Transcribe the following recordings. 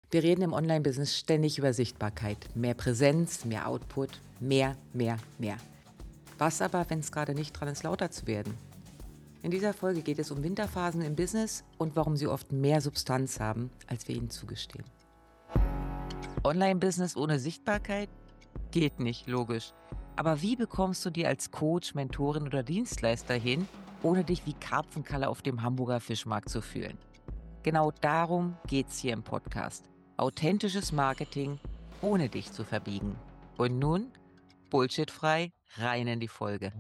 Wir reden im Online-Business ständig über Sichtbarkeit. Mehr Präsenz, mehr Output, mehr, mehr, mehr. Was aber, wenn es gerade nicht dran ist, lauter zu werden? In dieser Folge geht es um Winterphasen im Business und warum sie oft mehr Substanz haben, als wir ihnen zugestehen. Online-Business ohne Sichtbarkeit? Geht nicht, logisch. Aber wie bekommst du dir als Coach, Mentorin oder Dienstleister hin, ohne dich wie Karpfenkalle auf dem Hamburger Fischmarkt zu fühlen? Genau darum geht's hier im Podcast. Authentisches Marketing, ohne dich zu verbiegen. Und nun, bullshitfrei, rein in die Folge.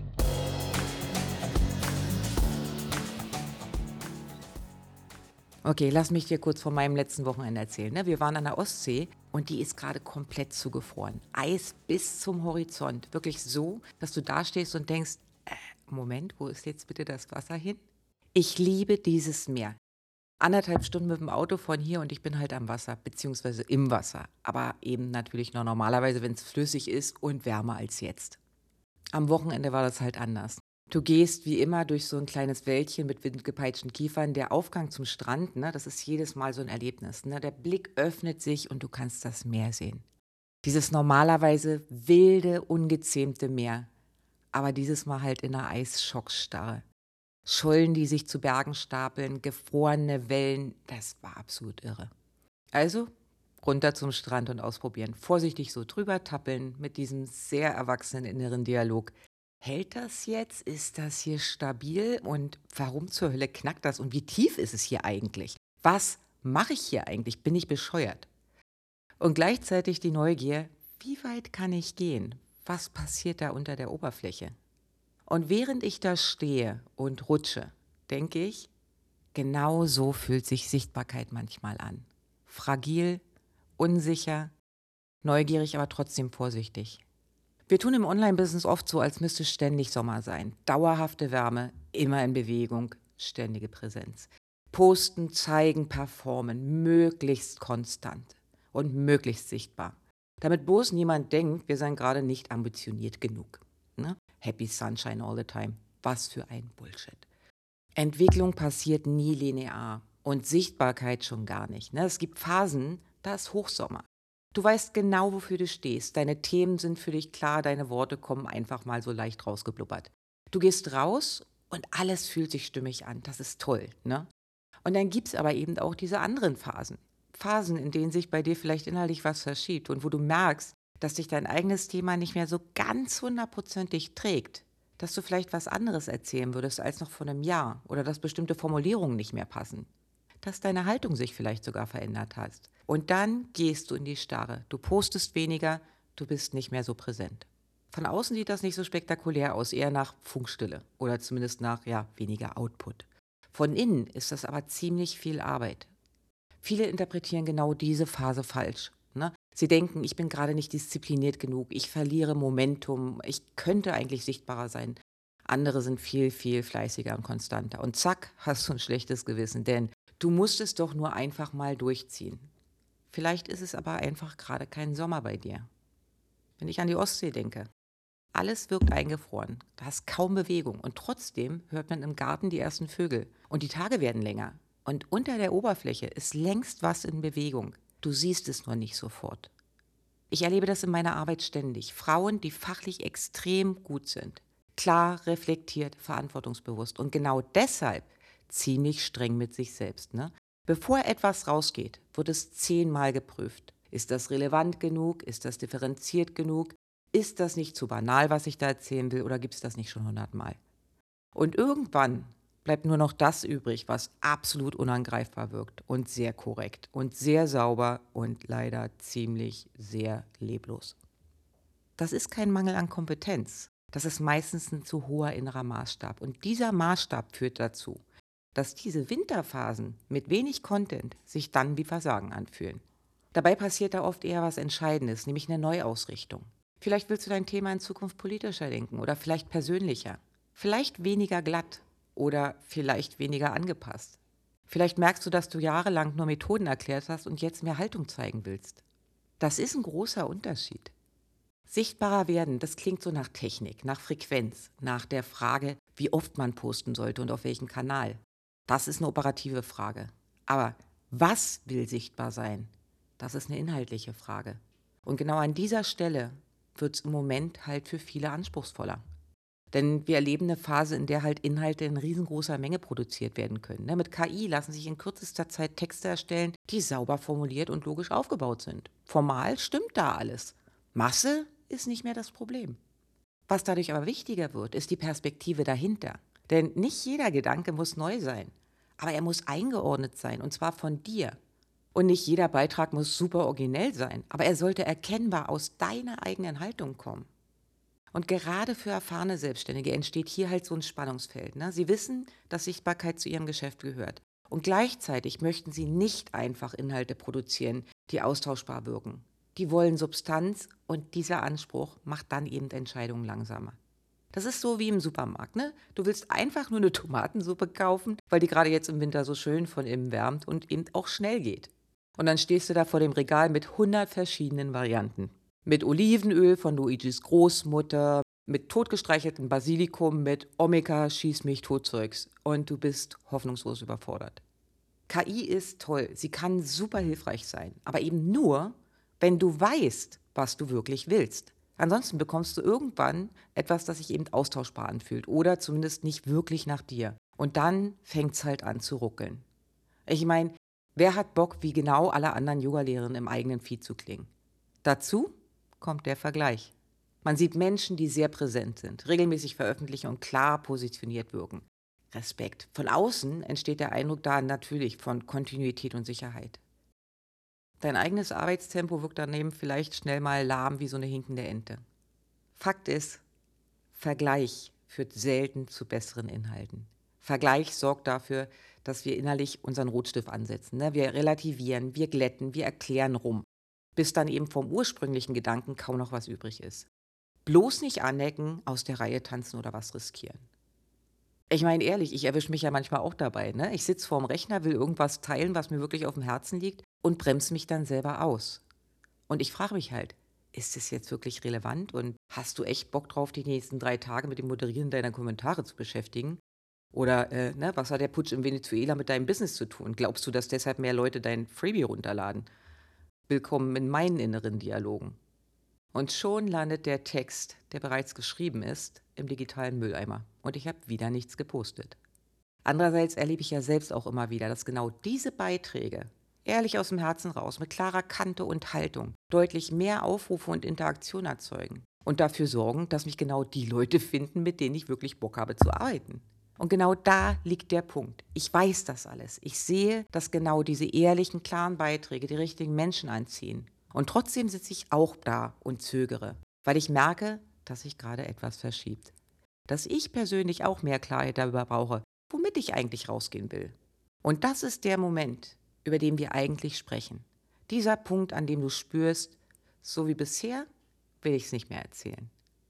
Okay, lass mich dir kurz von meinem letzten Wochenende erzählen. Wir waren an der Ostsee und die ist gerade komplett zugefroren. Eis bis zum Horizont. Wirklich so, dass du da stehst und denkst, Moment, wo ist jetzt bitte das Wasser hin? Ich liebe dieses Meer. 1,5 Stunden mit dem Auto von hier und ich bin halt am Wasser, beziehungsweise im Wasser. Aber eben natürlich noch normalerweise, wenn es flüssig ist und wärmer als jetzt. Am Wochenende war das halt anders. Du gehst wie immer durch so ein kleines Wäldchen mit windgepeitschten Kiefern. Der Aufgang zum Strand, das ist jedes Mal so ein Erlebnis. Der Blick öffnet sich und du kannst das Meer sehen. Dieses normalerweise wilde, ungezähmte Meer. Aber dieses Mal halt in einer Eisschockstarre. Schollen, die sich zu Bergen stapeln, gefrorene Wellen, das war absolut irre. Also runter zum Strand und ausprobieren. Vorsichtig so drüber tappeln mit diesem sehr erwachsenen inneren Dialog. Hält das jetzt? Ist das hier stabil? Und warum zur Hölle knackt das? Und wie tief ist es hier eigentlich? Was mache ich hier eigentlich? Bin ich bescheuert? Und gleichzeitig die Neugier, wie weit kann ich gehen? Was passiert da unter der Oberfläche? Und während ich da stehe und rutsche, denke ich, genau so fühlt sich Sichtbarkeit manchmal an. Fragil, unsicher, neugierig, aber trotzdem vorsichtig. Wir tun im Online-Business oft so, als müsste ständig Sommer sein. Dauerhafte Wärme, immer in Bewegung, ständige Präsenz. Posten, zeigen, performen, möglichst konstant und möglichst sichtbar. Damit bloß niemand denkt, wir seien gerade nicht ambitioniert genug. Happy Sunshine all the time. Was für ein Bullshit. Entwicklung passiert nie linear und Sichtbarkeit schon gar nicht. Es gibt Phasen, da ist Hochsommer. Du weißt genau, wofür du stehst. Deine Themen sind für dich klar, deine Worte kommen einfach mal so leicht rausgeblubbert. Du gehst raus und alles fühlt sich stimmig an. Das ist toll, Und dann gibt es aber eben auch diese anderen Phasen. Phasen, in denen sich bei dir vielleicht innerlich was verschiebt und wo du merkst, dass dich dein eigenes Thema nicht mehr so ganz 100%ig trägt. Dass du vielleicht was anderes erzählen würdest als noch vor einem Jahr oder dass bestimmte Formulierungen nicht mehr passen. Dass deine Haltung sich vielleicht sogar verändert hat. Und dann gehst du in die Starre. Du postest weniger, du bist nicht mehr so präsent. Von außen sieht das nicht so spektakulär aus, eher nach Funkstille oder zumindest nach, weniger Output. Von innen ist das aber ziemlich viel Arbeit. Viele interpretieren genau diese Phase falsch. Sie denken, ich bin gerade nicht diszipliniert genug, ich verliere Momentum, ich könnte eigentlich sichtbarer sein. Andere sind viel, viel fleißiger und konstanter. Und zack, hast du ein schlechtes Gewissen, denn du musst es doch nur einfach mal durchziehen. Vielleicht ist es aber einfach gerade kein Sommer bei dir. Wenn ich an die Ostsee denke, alles wirkt eingefroren, da ist kaum Bewegung und trotzdem hört man im Garten die ersten Vögel und die Tage werden länger. Und unter der Oberfläche ist längst was in Bewegung. Du siehst es nur nicht sofort. Ich erlebe das in meiner Arbeit ständig. Frauen, die fachlich extrem gut sind. Klar, reflektiert, verantwortungsbewusst und genau deshalb ziemlich streng mit sich selbst. Bevor etwas rausgeht, wird es 10-mal geprüft. Ist das relevant genug? Ist das differenziert genug? Ist das nicht zu banal, was ich da erzählen will, oder gibt es das nicht schon 100-mal? Und irgendwann bleibt nur noch das übrig, was absolut unangreifbar wirkt und sehr korrekt und sehr sauber und leider ziemlich sehr leblos. Das ist kein Mangel an Kompetenz. Das ist meistens ein zu hoher innerer Maßstab. Und dieser Maßstab führt dazu, dass diese Winterphasen mit wenig Content sich dann wie Versagen anfühlen. Dabei passiert da oft eher was Entscheidendes, nämlich eine Neuausrichtung. Vielleicht willst du dein Thema in Zukunft politischer denken oder vielleicht persönlicher. Vielleicht weniger glatt oder vielleicht weniger angepasst. Vielleicht merkst du, dass du jahrelang nur Methoden erklärt hast und jetzt mehr Haltung zeigen willst. Das ist ein großer Unterschied. Sichtbarer werden, das klingt so nach Technik, nach Frequenz, nach der Frage, wie oft man posten sollte und auf welchem Kanal. Das ist eine operative Frage. Aber was will sichtbar sein? Das ist eine inhaltliche Frage. Und genau an dieser Stelle wird es im Moment halt für viele anspruchsvoller. Denn wir erleben eine Phase, in der halt Inhalte in riesengroßer Menge produziert werden können. Ne? Mit KI lassen sich in kürzester Zeit Texte erstellen, die sauber formuliert und logisch aufgebaut sind. Formal stimmt da alles. Masse ist nicht mehr das Problem. Was dadurch aber wichtiger wird, ist die Perspektive dahinter. Denn nicht jeder Gedanke muss neu sein, aber er muss eingeordnet sein, und zwar von dir. Und nicht jeder Beitrag muss super originell sein, aber er sollte erkennbar aus deiner eigenen Haltung kommen. Und gerade für erfahrene Selbstständige entsteht hier halt so ein Spannungsfeld. Ne? Sie wissen, dass Sichtbarkeit zu ihrem Geschäft gehört. Und gleichzeitig möchten sie nicht einfach Inhalte produzieren, die austauschbar wirken. Die wollen Substanz, und dieser Anspruch macht dann eben Entscheidungen langsamer. Das ist so wie im Supermarkt, ne? Du willst einfach nur eine Tomatensuppe kaufen, weil die gerade jetzt im Winter so schön von innen wärmt und eben auch schnell geht. Und dann stehst du da vor dem Regal mit 100 verschiedenen Varianten. Mit Olivenöl von Luigis Großmutter, mit totgestreicheltem Basilikum, mit Omega, schieß mich Totzeugs. Und du bist hoffnungslos überfordert. KI ist toll, sie kann super hilfreich sein, aber eben nur, wenn du weißt, was du wirklich willst. Ansonsten bekommst du irgendwann etwas, das sich eben austauschbar anfühlt oder zumindest nicht wirklich nach dir. Und dann fängt es halt an zu ruckeln. Ich meine, wer hat Bock, wie genau alle anderen Yogalehrerinnen im eigenen Feed zu klingen? Dazu kommt der Vergleich. Man sieht Menschen, die sehr präsent sind, regelmäßig veröffentlichen und klar positioniert wirken. Respekt. Von außen entsteht der Eindruck da natürlich von Kontinuität und Sicherheit. Dein eigenes Arbeitstempo wirkt daneben vielleicht schnell mal lahm wie so eine hinkende Ente. Fakt ist, Vergleich führt selten zu besseren Inhalten. Vergleich sorgt dafür, dass wir innerlich unseren Rotstift ansetzen. Ne? Wir relativieren, wir glätten, wir erklären rum, bis dann eben vom ursprünglichen Gedanken kaum noch was übrig ist. Bloß nicht anecken, aus der Reihe tanzen oder was riskieren. Ich meine ehrlich, ich erwische mich ja manchmal auch dabei. Ne? Ich sitze vorm Rechner, will irgendwas teilen, was mir wirklich auf dem Herzen liegt und bremse mich dann selber aus. Und ich frage mich halt, ist es jetzt wirklich relevant und hast du echt Bock drauf, die nächsten 3 Tage mit dem Moderieren deiner Kommentare zu beschäftigen? Oder was hat der Putsch in Venezuela mit deinem Business zu tun? Glaubst du, dass deshalb mehr Leute dein Freebie runterladen? Willkommen in meinen inneren Dialogen. Und schon landet der Text, der bereits geschrieben ist, im digitalen Mülleimer. Und ich habe wieder nichts gepostet. Andererseits erlebe ich ja selbst auch immer wieder, dass genau diese Beiträge, ehrlich aus dem Herzen raus, mit klarer Kante und Haltung, deutlich mehr Aufrufe und Interaktion erzeugen. Und dafür sorgen, dass mich genau die Leute finden, mit denen ich wirklich Bock habe zu arbeiten. Und genau da liegt der Punkt. Ich weiß das alles. Ich sehe, dass genau diese ehrlichen, klaren Beiträge die richtigen Menschen anziehen. Und trotzdem sitze ich auch da und zögere, weil ich merke, dass sich gerade etwas verschiebt. Dass ich persönlich auch mehr Klarheit darüber brauche, womit ich eigentlich rausgehen will. Und das ist der Moment, über den wir eigentlich sprechen. Dieser Punkt, an dem du spürst, so wie bisher will ich es nicht mehr erzählen.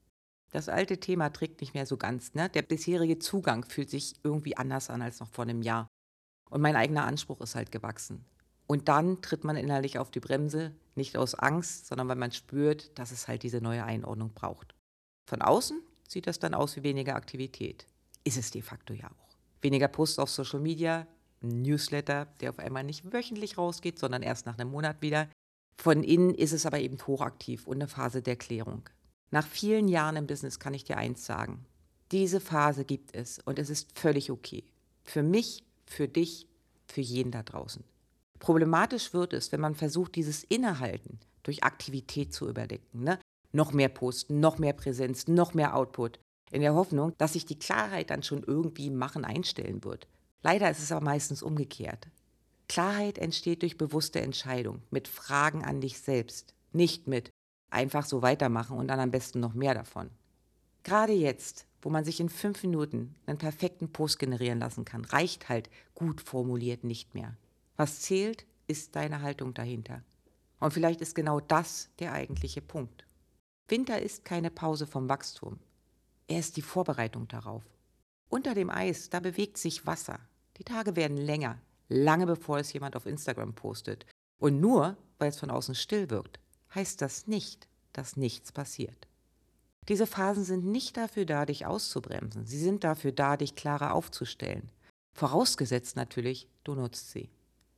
Das alte Thema trägt nicht mehr so ganz, ne? Der bisherige Zugang fühlt sich irgendwie anders an als noch vor einem Jahr. Und mein eigener Anspruch ist halt gewachsen. Und dann tritt man innerlich auf die Bremse, nicht aus Angst, sondern weil man spürt, dass es halt diese neue Einordnung braucht. Von außen sieht das dann aus wie weniger Aktivität. Ist es de facto ja auch. Weniger Posts auf Social Media, ein Newsletter, der auf einmal nicht wöchentlich rausgeht, sondern erst nach einem Monat wieder. Von innen ist es aber eben hochaktiv und eine Phase der Klärung. Nach vielen Jahren im Business kann ich dir eins sagen. Diese Phase gibt es und es ist völlig okay. Für mich, für dich, für jeden da draußen. Problematisch wird es, wenn man versucht, dieses Innehalten durch Aktivität zu überdecken. Ne? Noch mehr Posten, noch mehr Präsenz, noch mehr Output. In der Hoffnung, dass sich die Klarheit dann schon irgendwie im Machen einstellen wird. Leider ist es aber meistens umgekehrt. Klarheit entsteht durch bewusste Entscheidung, mit Fragen an dich selbst, nicht mit einfach so weitermachen und dann am besten noch mehr davon. Gerade jetzt, wo man sich in 5 Minuten einen perfekten Post generieren lassen kann, reicht halt gut formuliert nicht mehr. Was zählt, ist deine Haltung dahinter. Und vielleicht ist genau das der eigentliche Punkt. Winter ist keine Pause vom Wachstum. Er ist die Vorbereitung darauf. Unter dem Eis, da bewegt sich Wasser. Die Tage werden länger, lange bevor es jemand auf Instagram postet. Und nur, weil es von außen still wirkt, heißt das nicht, dass nichts passiert. Diese Phasen sind nicht dafür da, dich auszubremsen. Sie sind dafür da, dich klarer aufzustellen. Vorausgesetzt natürlich, du nutzt sie.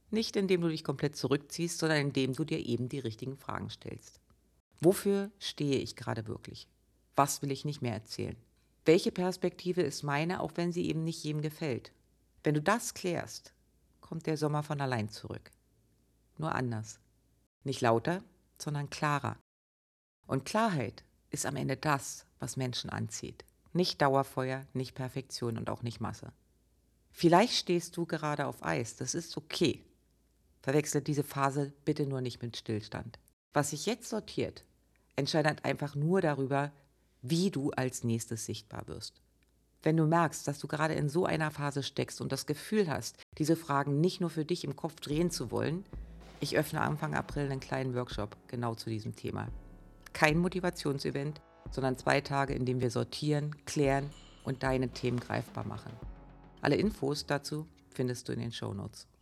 Nicht indem du dich komplett zurückziehst, sondern indem du dir eben die richtigen Fragen stellst. Wofür stehe ich gerade wirklich? Was will ich nicht mehr erzählen? Welche Perspektive ist meine, auch wenn sie eben nicht jedem gefällt? Wenn du das klärst, kommt der Sommer von allein zurück. Nur anders. Nicht lauter, sondern klarer. Und Klarheit ist am Ende das, was Menschen anzieht. Nicht Dauerfeuer, nicht Perfektion und auch nicht Masse. Vielleicht stehst du gerade auf Eis, das ist okay. Verwechsle diese Phase bitte nur nicht mit Stillstand. Was sich jetzt sortiert, entscheidet einfach nur darüber, wie du als nächstes sichtbar wirst. Wenn du merkst, dass du gerade in so einer Phase steckst und das Gefühl hast, diese Fragen nicht nur für dich im Kopf drehen zu wollen, ich öffne Anfang April einen kleinen Workshop genau zu diesem Thema. Kein Motivationsevent, sondern 2 Tage, in denen wir sortieren, klären und deine Themen greifbar machen. Alle Infos dazu findest du in den Shownotes.